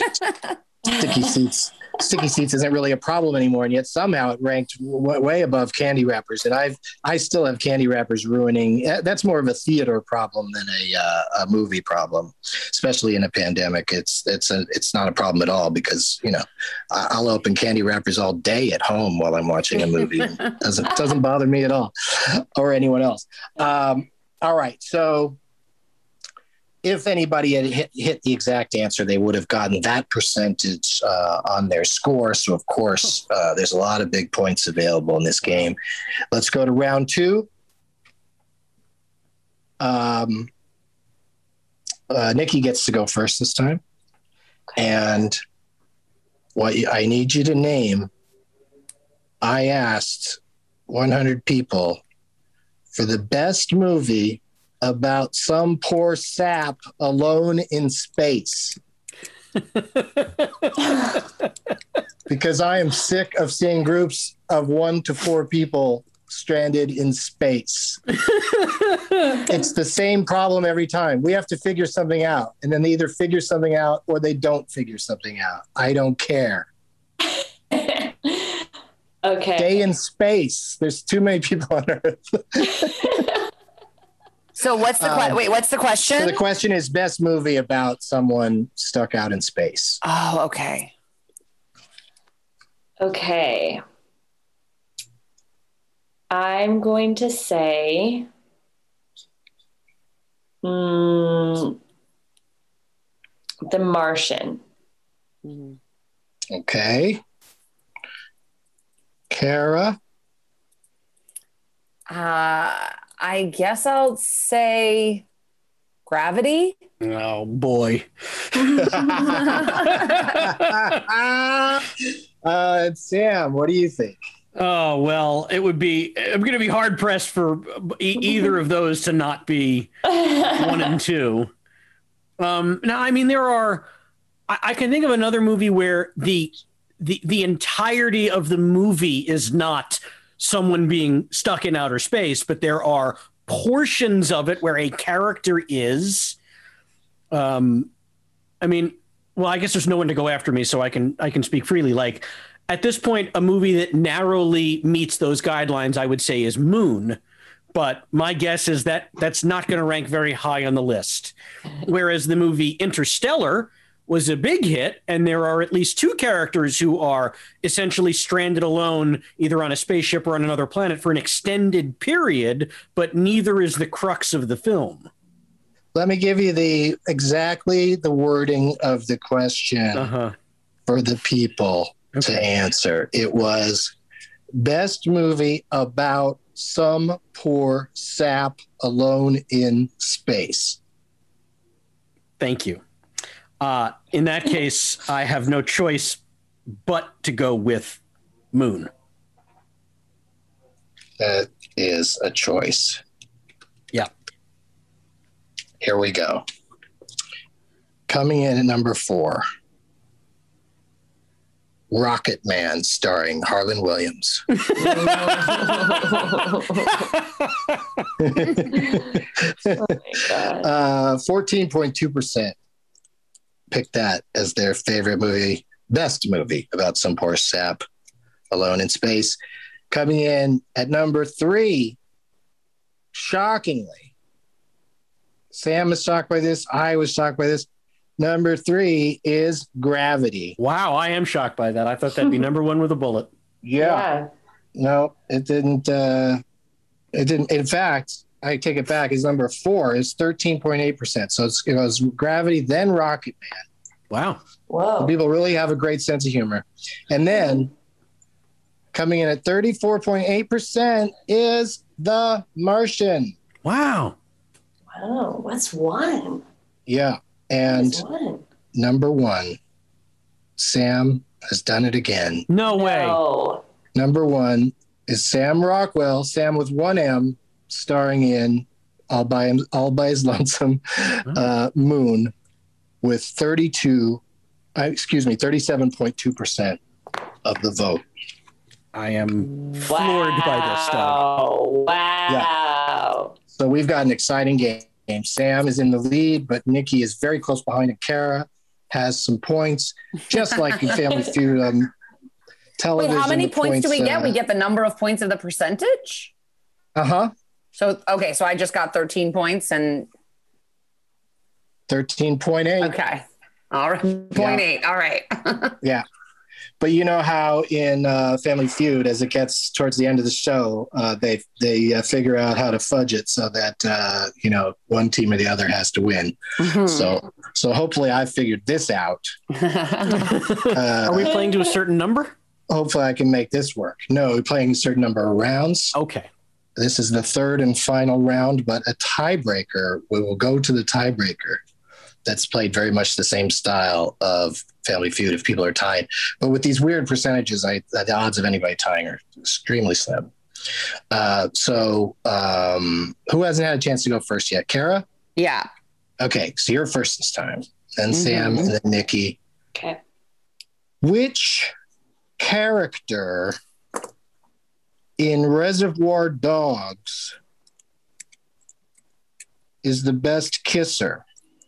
Sticky Seats isn't really a problem anymore, and yet somehow it ranked way above Candy Wrappers. And I still have Candy Wrappers ruining. That's more of a theater problem than a movie problem, especially in a pandemic. It's not a problem at all because I'll open Candy Wrappers all day at home while I'm watching a movie. It doesn't bother me at all, or anyone else. All right, so. If anybody had hit the exact answer, they would have gotten that percentage on their score. So, of course, there's a lot of big points available in this game. Let's go to round two. Nikki gets to go first this time. And what I need you to name, I asked 100 people for the best movie about some poor sap alone in space. Because I am sick of seeing groups of 1 to 4 people stranded in space. It's the same problem every time. We have to figure something out, and then they either figure something out or they don't figure something out. I don't care. Okay. Stay in space. There's too many people on Earth. So what's the question? So the question is best movie about someone stuck out in space. Oh, okay. Okay. I'm going to say The Martian. Okay. Kara? I guess I'll say Gravity. Oh boy. Sam, what do you think? Oh, well, I'm going to be hard pressed for either of those to not be 1 and 2. Now, I mean, I can think of another movie where the entirety of the movie is not someone being stuck in outer space, but there are portions of it where a character is. I mean, well, I guess there's no one to go after me, so I can speak freely. Like at this point, a movie that narrowly meets those guidelines, I would say, is Moon. But my guess is that that's not going to rank very high on the list. Whereas the movie Interstellar was a big hit, and there are at least 2 characters who are essentially stranded alone, either on a spaceship or on another planet for an extended period, but neither is the crux of the film. Let me give you exactly the wording of the question for the people to answer. It was best movie about some poor sap alone in space. Thank you. In that case, I have no choice but to go with Moon. That is a choice. Yeah. Here we go. Coming in at number 4, Rocket Man, starring Harlan Williams. Oh my God. 14.2%. picked that as their favorite movie, best movie about some poor sap alone in space. Coming in at number 3, shockingly, Sam was shocked by this. I was shocked by this. Number 3 is Gravity. Wow, I am shocked by that. I thought that'd be number 1 with a bullet. Yeah. No, it didn't. It didn't. In fact, I take it back. It's number 4. It's 13.8%. So it was Gravity, then Rocket Man. Wow. Whoa. So people really have a great sense of humor. And then Coming in at 34.8% is The Martian. Wow. Wow. What's one? Yeah. And What's one? number one, Sam has done it again. No way. No. Number one is Sam Rockwell, Sam with one M, starring in All by His Lonesome Moon with 37.2% of the vote. I am floored by this stuff. Oh, wow. Yeah. So we've got an exciting game. Sam is in the lead, but Nikki is very close behind, and Kara has some points, just like in Family Feud television. Wait, how many the points do we get? We get the number of points of the percentage? Uh-huh. So, okay, so I just got 13 points and... 13.8. Okay. All right. 0.8. All right. Yeah. But you know how in Family Feud, as it gets towards the end of the show, they figure out how to fudge it so that one team or the other has to win. Mm-hmm. So hopefully I figured this out. Are we playing to a certain number? Hopefully I can make this work. No, we're playing a certain number of rounds. Okay. This is the third and final round, but a tiebreaker. We will go to the tiebreaker. That's played very much the same style of Family Feud if people are tied. But with these weird percentages, the odds of anybody tying are extremely slim. So who hasn't had a chance to go first yet? Kara? Yeah. Okay, so you're first this time. Then Sam and then Nikki. Okay. Which character in Reservoir Dogs is the best kisser?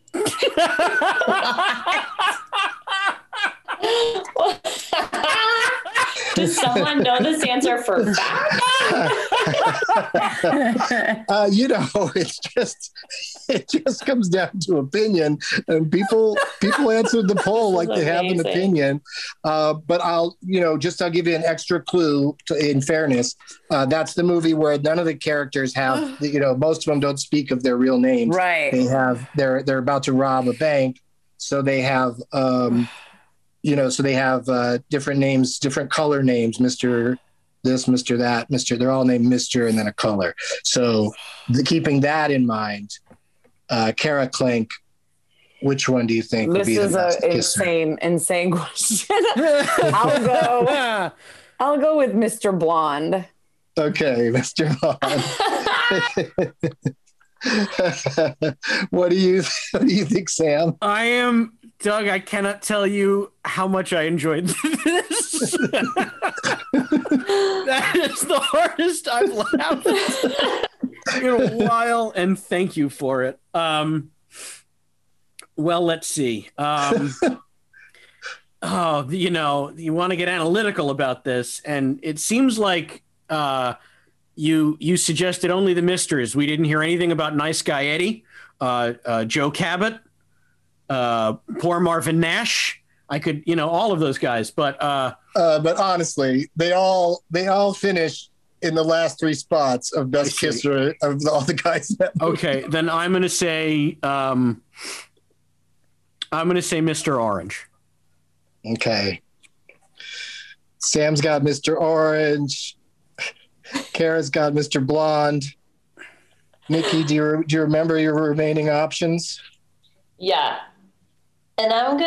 Does someone know this answer for a fact? It just comes down to opinion, and people answered the poll like they have an opinion. But I'll give you an extra clue in fairness. That's the movie where none of the characters have, most of them don't speak of their real names. Right. They're about to rob a bank. So they have, different names, different color names, Mr. this, Mr. that, Mr. They're all named Mr. and then a color. So keeping that in mind, Kara Clink, which one do you think would be the best kisser? Insane question. I'll go with Mr. Blonde. Okay, Mr. Blonde. What do you think, Sam? Doug, I cannot tell you how much I enjoyed this. That is the hardest I've laughed in a while, and thank you for it. Well, let's see. You want to get analytical about this, and it seems like you suggested only the misters. We didn't hear anything about Nice Guy Eddie, Joe Cabot, poor Marvin Nash. I could, all of those guys, but honestly, they all finished in the last three spots of best kisser of all the guys. Okay, then I'm going to say Mr. Orange. Okay. Sam's got Mr. Orange. Kara's got Mr. Blonde. Nikki, do you remember your remaining options? Yeah. And I'm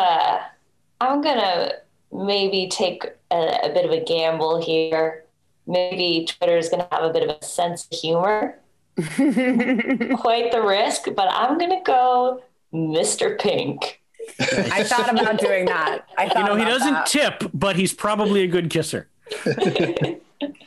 gonna maybe take a bit of a gamble here. Maybe Twitter's gonna have a bit of a sense of humor. Quite the risk, but I'm gonna go Mr. Pink. I thought about doing that. He doesn't tip, but he's probably a good kisser. The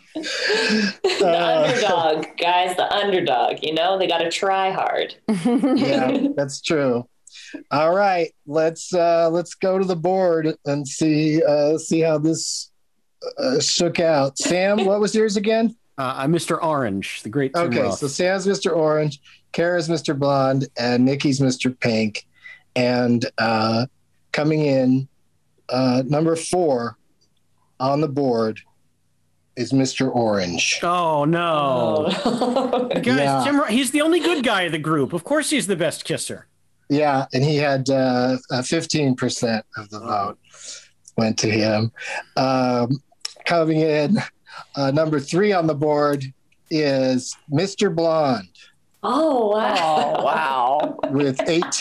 underdog, guys, the underdog, they got to try hard. Yeah, that's true. All right, let's go to the board and see how this shook out. Sam, what was yours again? I'm Mr. Orange, the great Tim Okay, Roth. so Sam's Mr. Orange, Kara's Mr. Blonde, and Nikki's Mr. Pink. And coming in, number 4 on the board is Mr. Orange. Oh, no. Guys, Yeah. Tim, he's the only good guy of the group. Of course he's the best kisser. Yeah, and he had 15% of the vote went to him. Coming in, number 3 on the board is Mr. Blonde. Oh, wow. Oh, wow. With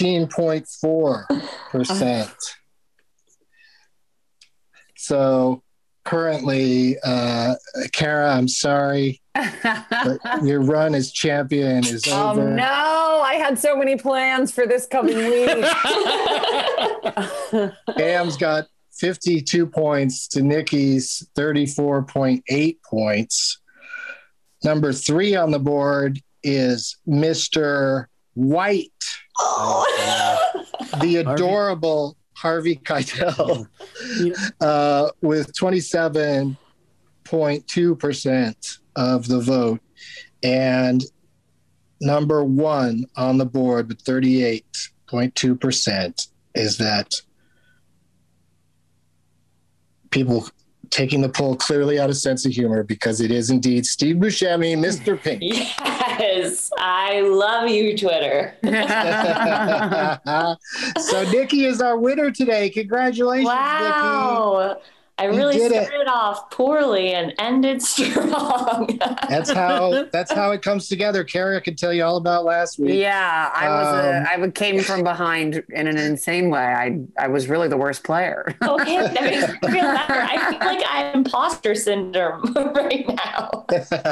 18.4%. So currently, Kara, I'm sorry, but your run as champion is over. Oh, no. I had so many plans for this coming week. Pam's got 52 points to Nikki's 34.8 points. Number 3 on the board is Mr. White. Oh. The adorable Harvey Keitel with 27.2% of the vote. And number 1 on the board with 38.2% is that people taking the poll clearly out of sense of humor, because it is indeed Steve Buscemi, Mr. Pink. Yes, I love you, Twitter. So Nikki is our winner today. Congratulations, Wow. Nikki. I really started off poorly and ended strong. That's how it comes together. Kara can tell you all about last week. Yeah, I came from behind in an insane way. I was really the worst player. Okay, that makes me feel better. I feel like I have imposter syndrome right now.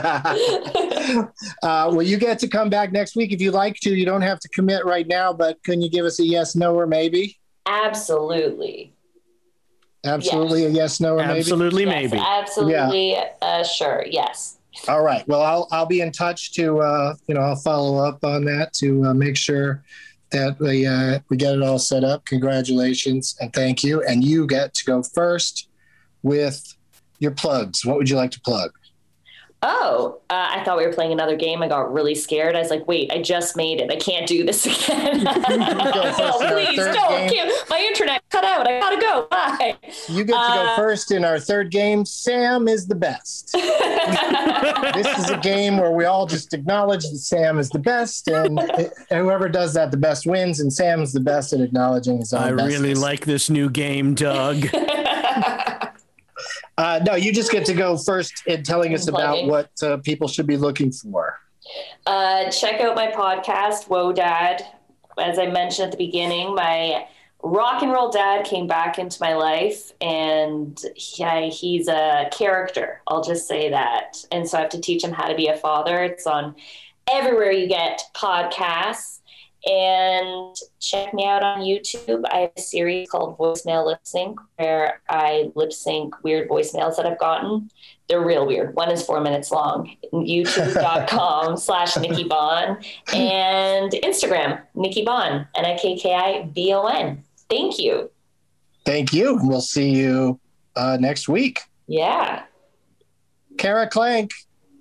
Well, you get to come back next week if you like to. You don't have to commit right now, but can you give us a yes, no, or maybe? Absolutely. Absolutely, yes. A yes, no, or maybe? Absolutely, Yes, maybe. absolutely, sure, yes. All right. Well, I'll be in touch to I'll follow up on that to make sure that we get it all set up. Congratulations and thank you. And you get to go first with your plugs. What would you like to plug? Oh, I thought we were playing another game. I got really scared. I was like, wait, I just made it. I can't do this again. Please don't. My internet cut out. I gotta go. Bye. You get to go first in our third game. Sam is the best. This is a game where we all just acknowledge that Sam is the best, and whoever does that the best wins, and Sam is the best at acknowledging his own bestness. I really like this new game, Doug. No, you just get to go first in telling us about what people should be looking for. Check out my podcast, Whoa Dad. As I mentioned at the beginning, my rock and roll dad came back into my life, and he's a character. I'll just say that. And so I have to teach him how to be a father. It's on everywhere you get podcasts. And check me out on YouTube. I have a series called Voicemail Lip Sync where I lip sync weird voicemails that I've gotten. They're real weird. One is 4 minutes long. YouTube.com/Nikki Bon and Instagram, Nikki Bon, NIKKIBON. Thank you. Thank you. We'll see you next week. Yeah. Kara Clank.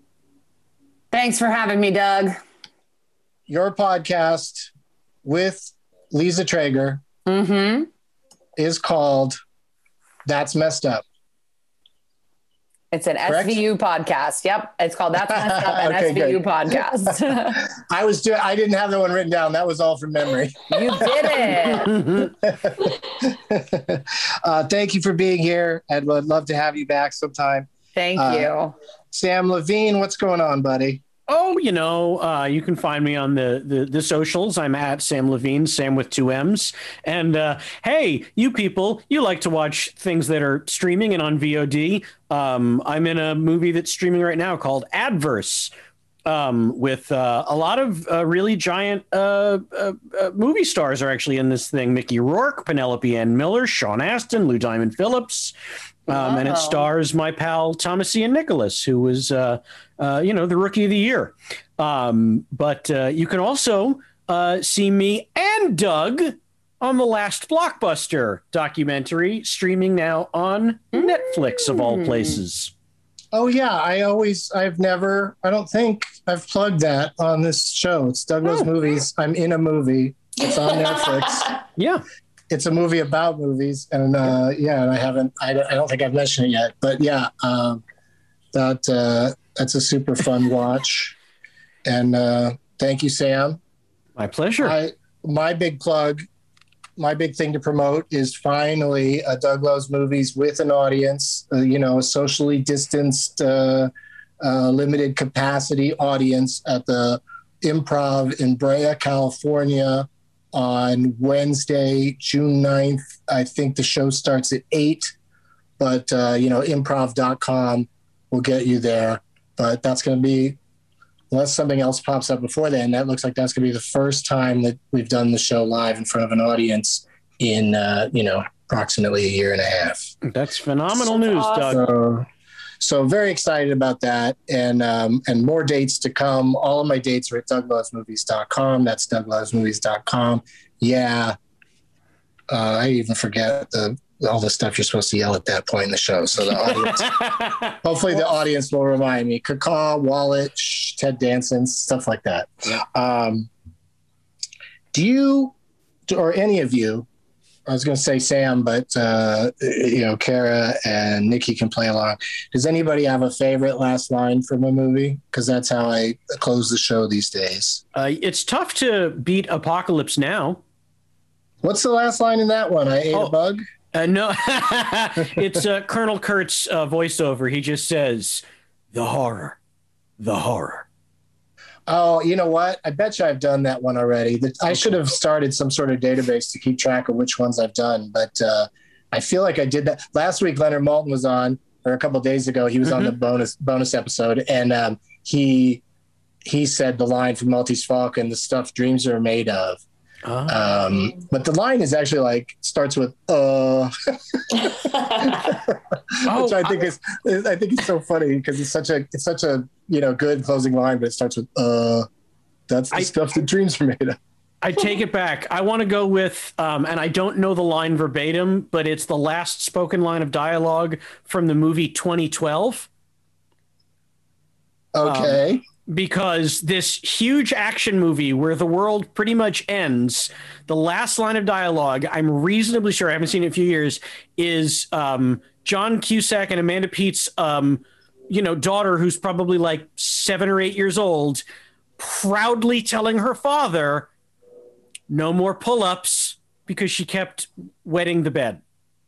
Thanks for having me, Doug. Your podcast with Lisa Traeger is called That's Messed Up. It's an Correct? SVU podcast. Yep. It's called That's Messed Up, an Okay, SVU good. podcast. I didn't have that one written down. That was all from memory. You did it. Thank you for being here. And would love to have you back sometime. Thank you. Sam Levine, what's going on, buddy? Oh, you can find me on the socials. I'm at Sam Levine, Sam with 2 M's. And hey, you people, you like to watch things that are streaming and on VOD. I'm in a movie that's streaming right now called Adverse, with a lot of really giant movie stars are actually in this thing. Mickey Rourke, Penelope Ann Miller, Sean Astin, Lou Diamond Phillips. And it stars my pal Thomas Ian Nicholas, who was, the Rookie of the Year. But you can also see me and Doug on the Last Blockbuster documentary, streaming now on Netflix, of all places. Oh, yeah. I don't think I've plugged that on this show. It's Douglas Movies. I'm in a movie. It's on Netflix. Yeah. It's a movie about movies, and I don't think I've mentioned it yet, but yeah, that's a super fun watch. And thank you, Sam. My pleasure. My big plug, my big thing to promote is finally Doug Loves Movies with an audience a socially distanced, limited capacity audience at the Improv in Brea, California on Wednesday, June 9th. I think the show starts at 8, but, improv.com will get you there. But that's going to be, unless something else pops up before then, that looks like that's going to be the first time that we've done the show live in front of an audience in, approximately a year and a half. That's phenomenal news, awesome. Doug. So very excited about that, and more dates to come. All of my dates are at douglovesmovies.com. That's douglovesmovies.com. Yeah, I even forget all the stuff you're supposed to yell at that point in the show. So the audience, hopefully the audience will remind me. Cacaw, Wallet, Ted Danson, stuff like that. Yeah. Do you, or any of you, I was going to say Sam, but, Kara and Nikki can play along. Does anybody have a favorite last line from a movie? Because that's how I close the show these days. It's tough to beat Apocalypse Now. What's the last line in that one? I ate a bug? No, it's Colonel Kurt's voiceover. He just says, the horror. Oh, you know what? I bet you I've done that one already. I should have started some sort of database to keep track of which ones I've done, but I feel like I did that. Last week, Leonard Maltin was on, or a couple of days ago, he was on the bonus episode, and he said the line from Maltese Falcon, the stuff dreams are made of. Oh. But the line is actually starts with which I think is so funny because it's such a good closing line, but it starts with that's the stuff that dreams are made of. I take it back. I want to go with and I don't know the line verbatim, but it's the last spoken line of dialogue from the movie 2012. Okay. Because this huge action movie where the world pretty much ends, the last line of dialogue, I'm reasonably sure, I haven't seen it in a few years, is John Cusack and Amanda Peet's, daughter, who's probably 7 or 8 years old, proudly telling her father, no more pull-ups, because she kept wetting the bed.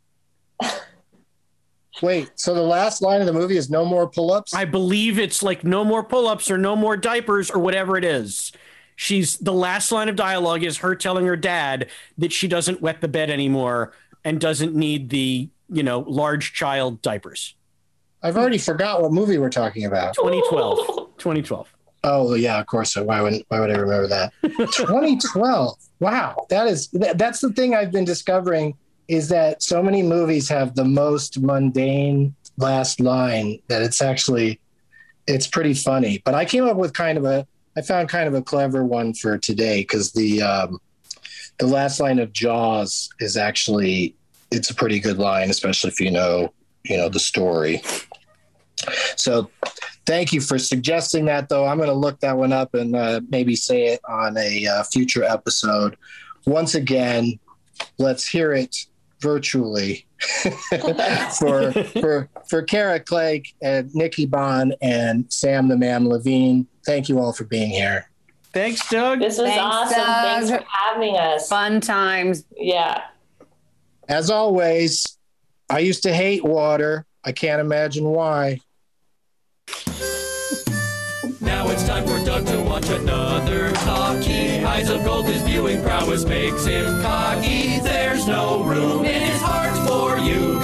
Wait, so the last line of the movie is no more pull-ups? I believe it's no more pull-ups or no more diapers or whatever it is. The last line of dialogue is her telling her dad that she doesn't wet the bed anymore and doesn't need the, large child diapers. I've already forgot what movie we're talking about. 2012. Oh yeah, of course. So why would I remember that? 2012. Wow. that's the thing I've been discovering, is that so many movies have the most mundane last line that it's pretty funny. But I came up with I found kind of a clever one for today, because the last line of Jaws is it's a pretty good line, especially if you know the story. So thank you for suggesting that, though. I'm going to look that one up and maybe say it on a future episode. Once again, let's hear it virtually for Kara Clegg and Nikki Bond and Sam the Mam Levine. Thank you all for being here. Thanks, Doug. This was awesome. Doug. Thanks for having us. Fun times. Yeah. As always, I used to hate water. I can't imagine why. Now it's time for Doug to watch another talkie. Eyes of gold, his viewing prowess makes him cocky. There's no room in his heart for you.